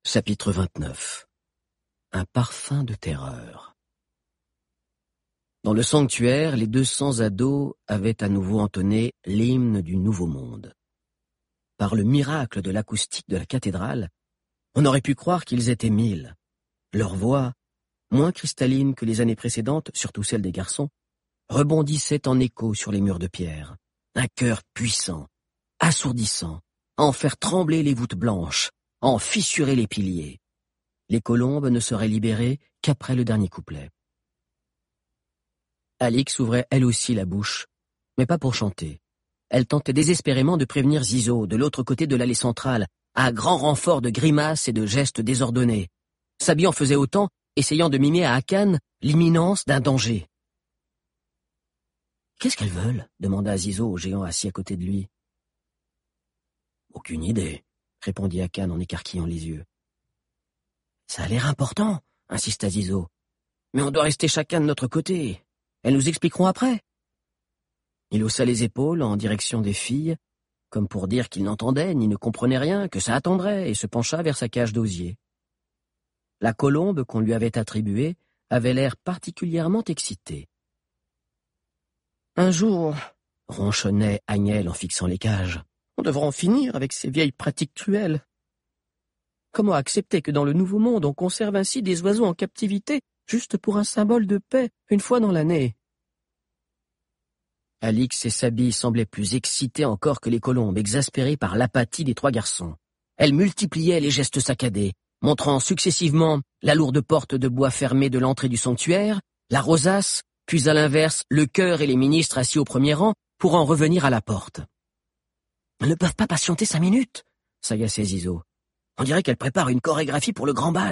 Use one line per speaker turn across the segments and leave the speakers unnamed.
Chapitre 29. Un parfum de terreur. Dans le sanctuaire, les 200 ados avaient à nouveau entonné l'hymne du Nouveau Monde. Par le miracle de l'acoustique de la cathédrale, on aurait pu croire qu'ils étaient 1000. Leur voix, moins cristalline que les années précédentes, surtout celle des garçons, rebondissait en écho sur les murs de pierre. Un chœur puissant, assourdissant, à en faire trembler les voûtes blanches, à en fissurer les piliers. Les colombes ne seraient libérées qu'après le dernier couplet. Alix ouvrait elle aussi la bouche, mais pas pour chanter. Elle tentait désespérément de prévenir Zizo, de l'autre côté de l'allée centrale, à grand renfort de grimaces et de gestes désordonnés. Sabi en faisait autant, essayant de mimer à Akan l'imminence d'un danger. « Qu'est-ce qu'elles veulent ?» demanda Zizo au géant assis à côté de lui. « Aucune idée », répondit Akan en écarquillant les yeux. « Ça a l'air important », insista Zizo. « Mais on doit rester chacun de notre côté. Elles nous expliqueront après. » Il haussa les épaules en direction des filles, comme pour dire qu'il n'entendait ni ne comprenait rien, que ça attendrait, et se pencha vers sa cage d'osier. La colombe qu'on lui avait attribuée avait l'air particulièrement excitée. « Un jour, » ronchonnait Agnelle en fixant les cages, « on devra en finir avec ces vieilles pratiques cruelles. Comment accepter que dans le Nouveau Monde on conserve ainsi des oiseaux en captivité juste pour un symbole de paix une fois dans l'année ?» Alix et Sabi semblaient plus excitées encore que les colombes, exaspérées par l'apathie des trois garçons. Elles multipliaient les gestes saccadés, montrant successivement la lourde porte de bois fermée de l'entrée du sanctuaire, la rosace, puis à l'inverse le chœur et les ministres assis au premier rang pour en revenir à la porte. « Elles ne peuvent pas patienter 5 minutes !» s'agaçait Zizo. « On dirait qu'elles préparent une chorégraphie pour le grand bal. »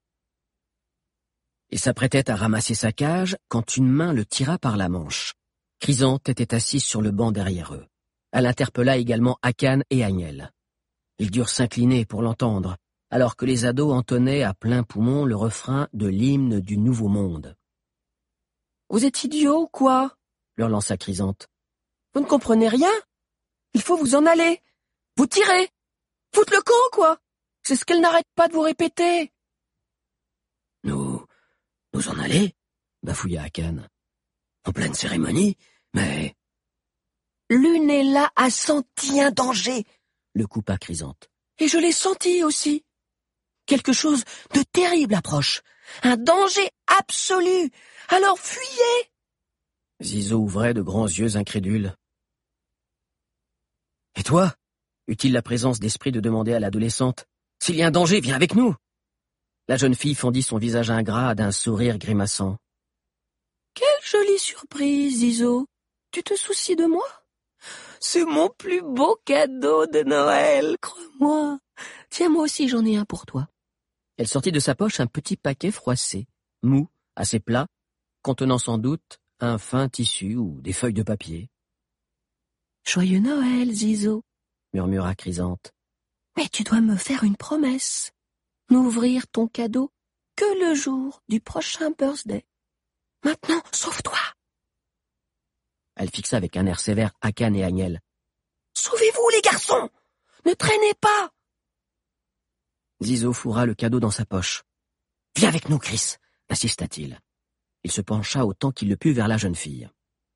Il s'apprêtait à ramasser sa cage quand une main le tira par la manche. Chrysanthe était assise sur le banc derrière eux. Elle interpella également Akan et Agnelle. Ils durent s'incliner pour l'entendre, alors que les ados entonnaient à plein poumon le refrain de l'hymne du Nouveau Monde. « Vous êtes idiots ou quoi ?» leur lança Chrysanthe. « Vous ne comprenez rien ? Il faut vous en aller. Vous tirez. Foutre le camp, quoi. C'est ce qu'elle n'arrête pas de vous répéter. » « Nous en aller ?» bafouilla Akan. « En pleine cérémonie, mais... » « Lunella a senti un danger, » le coupa Chrysanthe. « Et je l'ai senti aussi. Quelque chose de terrible approche. Un danger absolu. Alors fuyez !» Zizo ouvrait de grands yeux incrédules. « Et toi ?» eut-il la présence d'esprit de demander à l'adolescente. « S'il y a un danger, viens avec nous !» La jeune fille fendit son visage ingrat d'un sourire grimaçant. « Quelle jolie surprise, Zizo. Tu te soucies de moi ? C'est mon plus beau cadeau de Noël, crois-moi. Tiens, moi aussi j'en ai un pour toi. » Elle sortit de sa poche un petit paquet froissé, mou, assez plat, contenant sans doute un fin tissu ou des feuilles de papier. « Joyeux Noël, Zizo, » murmura Chrysanthe. « Mais tu dois me faire une promesse. N'ouvrir ton cadeau que le jour du prochain birthday. Maintenant, sauve-toi !» Elle fixa avec un air sévère Akan et Agnelle. « Sauvez-vous, les garçons! Ne traînez pas !» Zizo fourra le cadeau dans sa poche. « Viens avec nous, Chris !» insista-t-il. Il se pencha autant qu'il le put vers la jeune fille.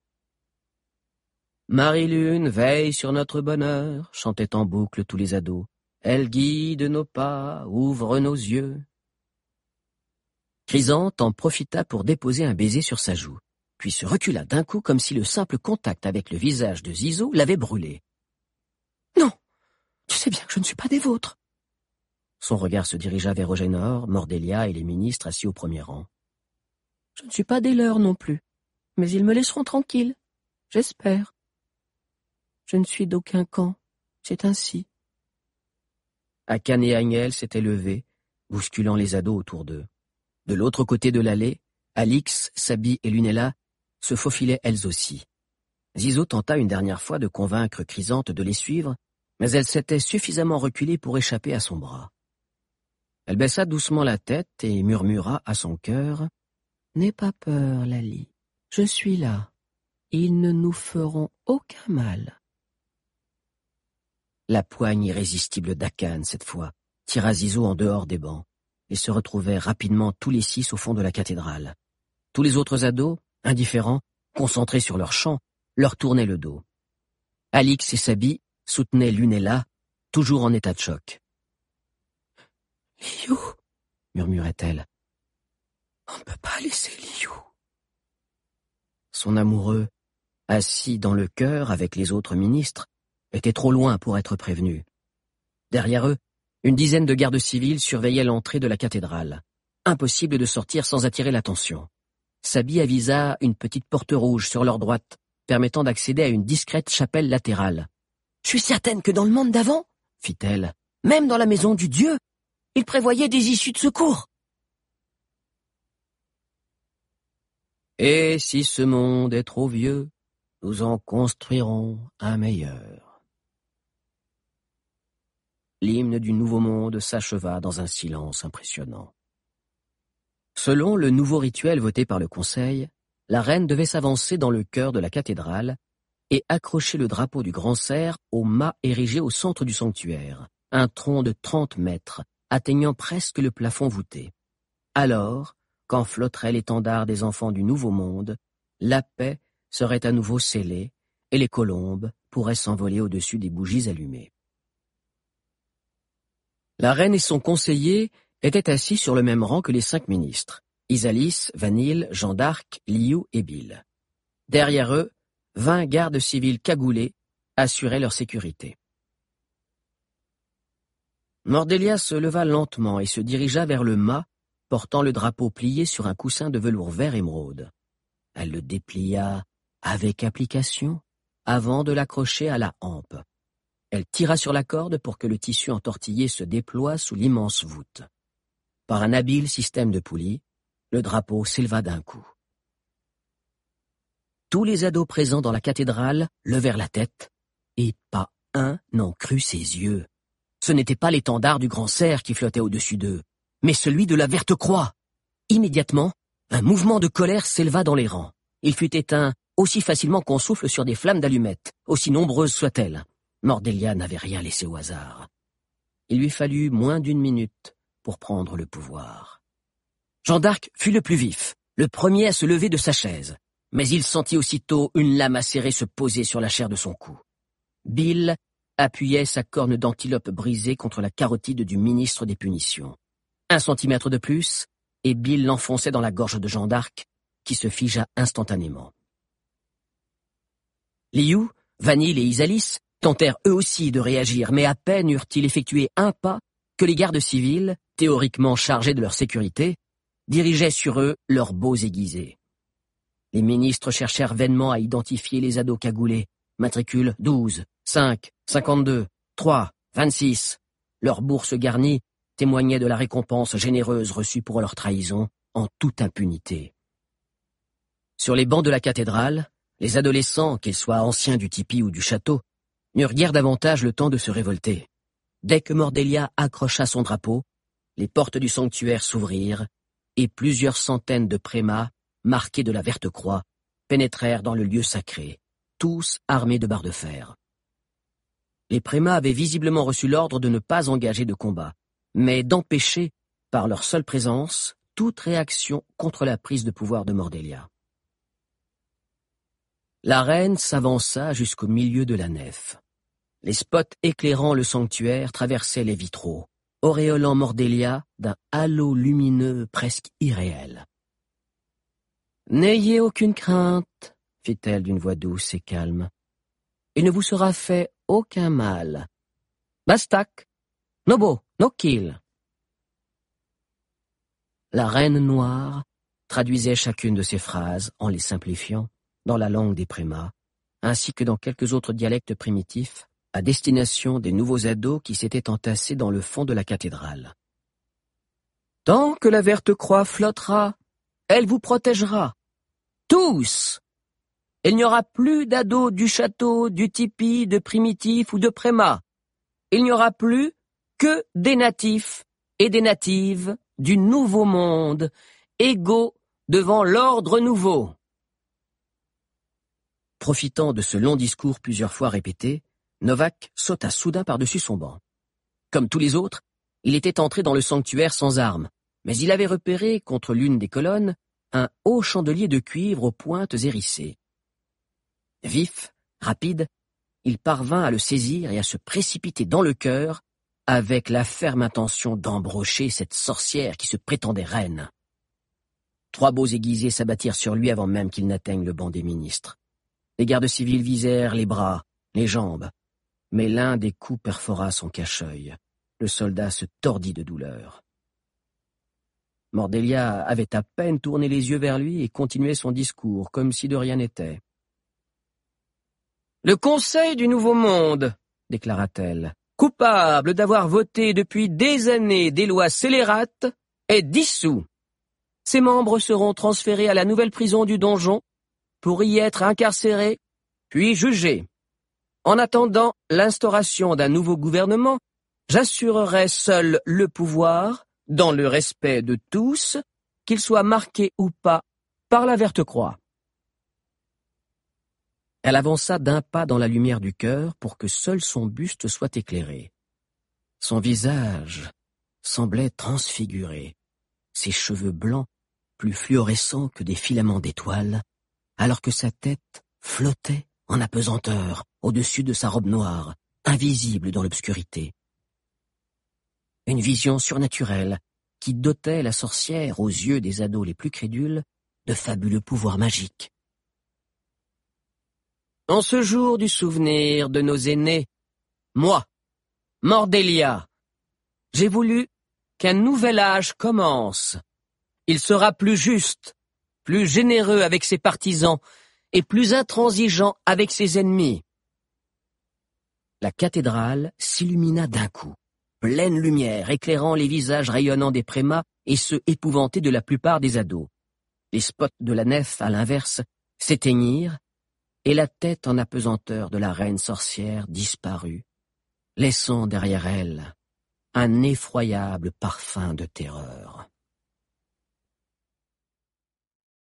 « Marie-Lune veille sur notre bonheur » chantaient en boucle tous les ados. « Elle guide nos pas, ouvre nos yeux. » Chrysanthe en profita pour déposer un baiser sur sa joue, puis se recula d'un coup comme si le simple contact avec le visage de Zizo l'avait brûlé. « Non, tu sais bien que je ne suis pas des vôtres. » Son regard se dirigea vers Eugénor, Mordélia et les ministres assis au premier rang. « Je ne suis pas des leurs non plus, mais ils me laisseront tranquille, j'espère. Je ne suis d'aucun camp, c'est ainsi. » Akan et Agnelle s'étaient levés, bousculant les ados autour d'eux. De l'autre côté de l'allée, Alix, Sabi et Lunella se faufilaient elles aussi. Zizo tenta une dernière fois de convaincre Chrysanthe de les suivre, mais elle s'était suffisamment reculée pour échapper à son bras. Elle baissa doucement la tête et murmura à son cœur « N'aie pas peur, Lali, je suis là. Ils ne nous feront aucun mal. » La poigne irrésistible d'Akan, cette fois, tira Zizo en dehors des bancs et se retrouvaient rapidement tous les 6 au fond de la cathédrale. Tous les autres ados, indifférents, concentrés sur leur chant, leur tournaient le dos. Alix et Sabi soutenaient l'une et là, toujours en état de choc. « Liu !» murmurait-elle. « On ne peut pas laisser Liu !» Son amoureux, assis dans le chœur avec les autres ministres, était trop loin pour être prévenu. Derrière eux, une dizaine de gardes civils surveillaient l'entrée de la cathédrale. Impossible de sortir sans attirer l'attention. Sabi avisa une petite porte rouge sur leur droite, permettant d'accéder à une discrète chapelle latérale. « Je suis certaine que dans le monde d'avant, fit-elle, même dans la maison du Dieu, il prévoyait des issues de secours. » Et si ce monde est trop vieux, nous en construirons un meilleur. L'hymne du Nouveau Monde s'acheva dans un silence impressionnant. Selon le nouveau rituel voté par le Conseil, la reine devait s'avancer dans le chœur de la cathédrale et accrocher le drapeau du grand cerf au mât érigé au centre du sanctuaire, un tronc de 30 mètres, atteignant presque le plafond voûté. Alors, quand flotterait l'étendard des enfants du Nouveau Monde, la paix serait à nouveau scellée et les colombes pourraient s'envoler au-dessus des bougies allumées. La reine et son conseiller étaient assis sur le même rang que les 5 ministres, Isalis, Vanille, Jeanne d'Arc, Liu et Bill. Derrière eux, 20 gardes civils cagoulés assuraient leur sécurité. Mordelia se leva lentement et se dirigea vers le mât, portant le drapeau plié sur un coussin de velours vert émeraude. Elle le déplia avec application avant de l'accrocher à la hampe. Elle tira sur la corde pour que le tissu entortillé se déploie sous l'immense voûte. Par un habile système de poulies, le drapeau s'éleva d'un coup. Tous les ados présents dans la cathédrale levèrent la tête, et pas un n'en crut ses yeux. Ce n'était pas l'étendard du grand cerf qui flottait au-dessus d'eux, mais celui de la Verte Croix. Immédiatement, un mouvement de colère s'éleva dans les rangs. Il fut éteint aussi facilement qu'on souffle sur des flammes d'allumettes, aussi nombreuses soient-elles. Mordelia n'avait rien laissé au hasard. Il lui fallut moins d'1 minute pour prendre le pouvoir. Jeanne d'Arc fut le plus vif, le premier à se lever de sa chaise, mais il sentit aussitôt une lame acérée se poser sur la chair de son cou. Bill appuyait sa corne d'antilope brisée contre la carotide du ministre des Punitions. 1 centimètre de plus, et Bill l'enfonçait dans la gorge de Jeanne d'Arc, qui se figea instantanément. Liu, Vanille et Isalis tentèrent eux aussi de réagir, mais à peine eurent-ils effectué un pas que les gardes civils, théoriquement chargés de leur sécurité, dirigeaient sur eux leurs beaux aiguisés. Les ministres cherchèrent vainement à identifier les ados cagoulés. Matricule 12, 5, 52, 3, 26. Leur bourse garnie témoignait de la récompense généreuse reçue pour leur trahison en toute impunité. Sur les bancs de la cathédrale, les adolescents, qu'ils soient anciens du tipi ou du château, n'eurent guère davantage le temps de se révolter. Dès que Mordelia accrocha son drapeau, les portes du sanctuaire s'ouvrirent et plusieurs centaines de prémas, marqués de la Verte Croix, pénétrèrent dans le lieu sacré, tous armés de barres de fer. Les prémas avaient visiblement reçu l'ordre de ne pas engager de combat, mais d'empêcher, par leur seule présence, toute réaction contre la prise de pouvoir de Mordelia. La reine s'avança jusqu'au milieu de la nef. Les spots éclairant le sanctuaire traversaient les vitraux, auréolant Mordelia d'un halo lumineux presque irréel. « N'ayez aucune crainte, fit-elle d'une voix douce et calme. Il ne vous sera fait aucun mal. Bastak, Nobo, no kill. » La reine noire traduisait chacune de ces phrases en les simplifiant dans la langue des prémas, ainsi que dans quelques autres dialectes primitifs, à destination des nouveaux ados qui s'étaient entassés dans le fond de la cathédrale. « Tant que la Verte Croix flottera, elle vous protégera. Tous! Il n'y aura plus d'ados du château, du tipi, de primitifs ou de prémas. Il n'y aura plus que des natifs et des natives du Nouveau Monde, égaux devant l'ordre nouveau. » Profitant de ce long discours plusieurs fois répété, Novak sauta soudain par-dessus son banc. Comme tous les autres, Il était entré dans le sanctuaire sans armes, mais il avait repéré, contre l'une des colonnes, un haut chandelier de cuivre aux pointes hérissées. Vif, rapide, il parvint à le saisir et à se précipiter dans le chœur, avec la ferme intention d'embrocher cette sorcière qui se prétendait reine. 3 beaux aiguisés s'abattirent sur lui avant même qu'il n'atteigne le banc des ministres. Les gardes civils visèrent les bras, les jambes, mais l'un des coups perfora son cache-œil. Le soldat se tordit de douleur. Mordelia avait à peine tourné les yeux vers lui et continuait son discours comme si de rien n'était. « Le Conseil du Nouveau Monde, déclara-t-elle, coupable d'avoir voté depuis des années des lois scélérates, est dissous. Ses membres seront transférés à la nouvelle prison du donjon pour y être incarcérés, puis jugés. En attendant l'instauration d'un nouveau gouvernement, j'assurerai seul le pouvoir, dans le respect de tous, qu'il soit marqué ou pas par la verte croix. » Elle avança d'un pas dans la lumière du chœur pour que seul son buste soit éclairé. Son visage semblait transfiguré, ses cheveux blancs plus fluorescents que des filaments d'étoiles, alors que sa tête flottait en apesanteur au-dessus de sa robe noire, invisible dans l'obscurité. Une vision surnaturelle qui dotait la sorcière, aux yeux des ados les plus crédules, de fabuleux pouvoirs magiques. En ce jour du souvenir de nos aînés, moi, Mordelia, j'ai voulu qu'un nouvel âge commence. Il sera plus juste, plus généreux avec ses partisans et plus intransigeant avec ses ennemis. La cathédrale s'illumina d'un coup, pleine lumière éclairant les visages rayonnants des prémats et ceux épouvantés de la plupart des ados. Les spots de la nef, à l'inverse, s'éteignirent, et la tête en apesanteur de la reine sorcière disparut, laissant derrière elle un effroyable parfum de terreur.